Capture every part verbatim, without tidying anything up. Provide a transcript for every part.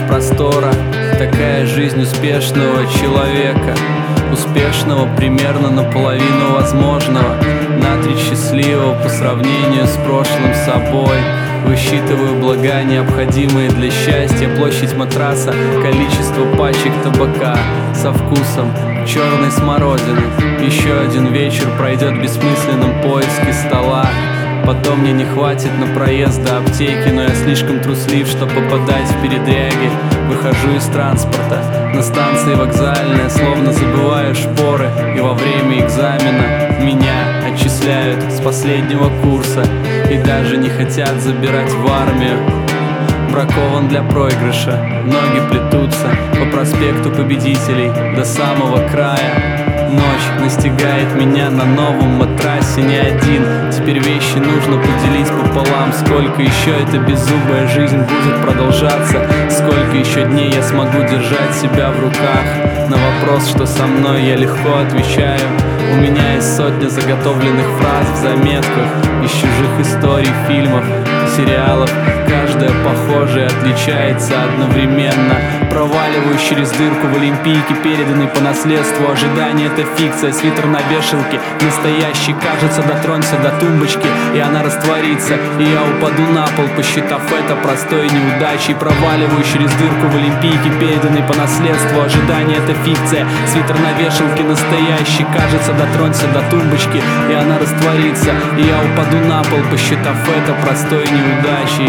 простора. Такая жизнь успешного человека, успешного примерно наполовину возможного, на треть счастливого по сравнению с прошлым собой. Высчитываю блага, необходимые для счастья, площадь матраса, количество пачек табака со вкусом черной смородины. Еще один вечер пройдет в бессмысленном поиске стола. Потом мне не хватит на проезд до аптеки, но я слишком труслив, чтобы попадать в передряги. Выхожу из транспорта на станции вокзальная, словно забываю шпоры, и во время экзамена меня отчисляют с последнего курса и даже не хотят забирать в армию. Бракован для проигрыша, ноги плетутся по проспекту Победителей до самого края. Ночь настигает меня на новом матрасе, не один. Теперь вещи нужно поделить пополам. Сколько еще эта беззубая жизнь будет продолжаться? Сколько еще дней я смогу держать себя в руках? На вопрос, что со мной, я легко отвечаю: у меня есть сотня заготовленных фраз в заметках из чужих историй, фильмов, сериалов. Каждая похожая отличается одновременно. Проваливаюсь через дырку в олимпийке, переданной по наследству. Ожидание — это фикция, свитер на вешалке настоящий. Кажется, дотронься до тумбочки, и она растворится, и я упаду на пол, посчитав это простой неудачей. Проваливаюсь через дырку в олимпийке, переданной по наследству. Ожидание — это фикция, свитер на вешалке настоящий. Кажется, дотронься до тумбочки, и она растворится, и я упаду на пол, посчитав это простой неудачей.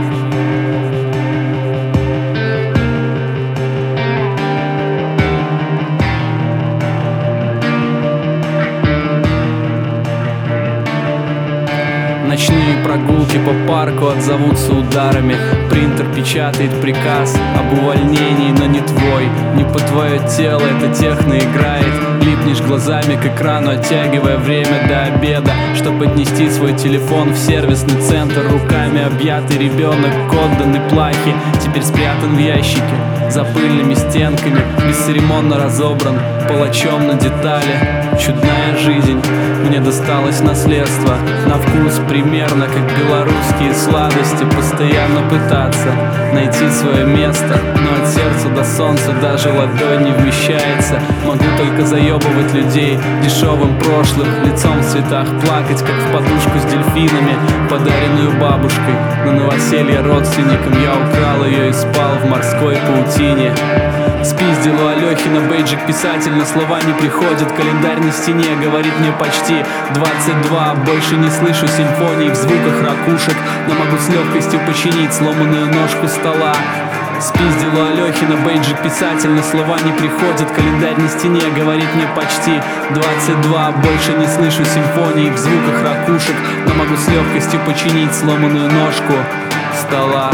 Ночные прогулки по парку отзовутся ударами. Принтер печатает приказ об увольнении, но не твой, не по твое тело, это техно играет. Липнешь глазами к экрану, оттягивая время до обеда, чтобы отнести свой телефон в сервисный центр. Руками объятый ребенок к отданной плахе теперь спрятан в ящике за пыльными стенками, бесцеремонно разобран палачом на детали. Чудная жизнь, мне досталось наследство, на вкус примерно как белорусские сладости. Постоянно пытаться найти свое место, но от сердца до солнца даже ладонь не вмещается. Могу только заебывать людей дешевым прошлым, лицом в цветах плакать, как в подушку с дельфинами, подаренную бабушкой на новоселье родственникам. Я украл ее и спал в морской паутине. Спиздил у Алехина бейджик писатель, но слова не приходят. Календарь на стене говорит мне почти двадцать два. Больше не слышу симфоний в звуках ракушек, но могу с легкостью починить сломанную ножку стола. Спиздил у Алехина бейджик писатель, но слова не приходят. Календарь на стене говорит мне почти двадцать два. Больше не слышу симфоний в звуках ракушек, но могу с легкостью починить сломанную ножку стола.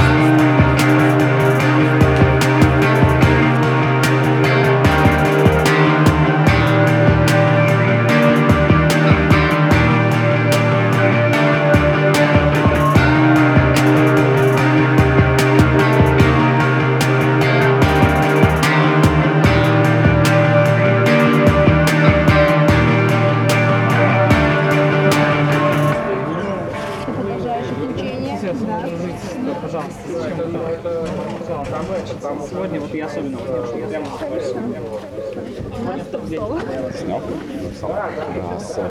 Пожалуйста, пожалуйста. Сегодня вот я особенно прямо